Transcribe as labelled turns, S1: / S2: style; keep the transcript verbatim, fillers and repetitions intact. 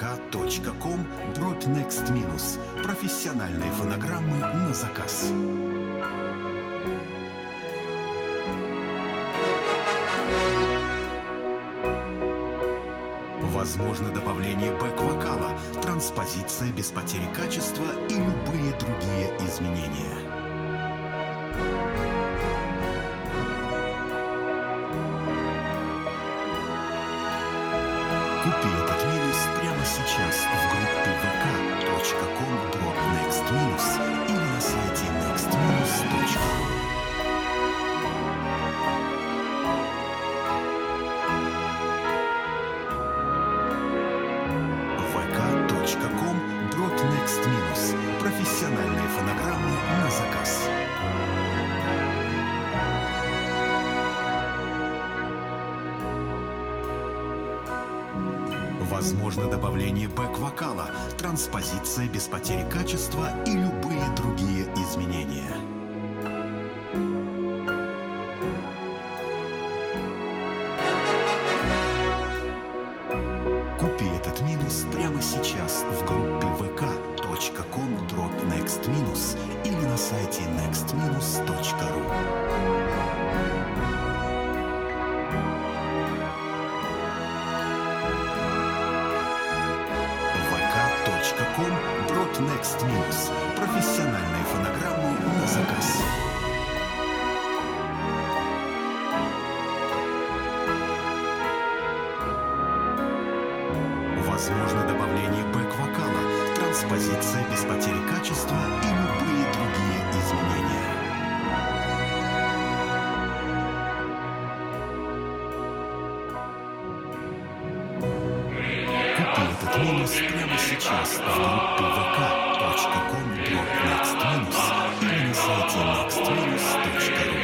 S1: vk.com дробь next минус. Профессиональные фонограммы на заказ. Возможно добавление бэк-вокала, транспозиция без потери качества и любые другие изменения. Купи этот минус прямо сейчас в группе vk.com дробь next минус или на сайте next minus точка ru. vk.com дробь next минус. Профессиональные фонограммы на заказ. Возможно добавление бэк-вокала, транспозиция без потери качества и любые другие изменения. Купи этот минус прямо сейчас в группе vk.com дробь next минус или на сайте next minus точка ru. vk.com дробь next минус. Профессиональные фонограммы на заказ. Возможно добавление бэк-вокала, транспозиция без потери качества и любые другие изменения. Купи этот минус прямо сейчас в группе vk.com дробь next минус или на сайте next minus точка ru.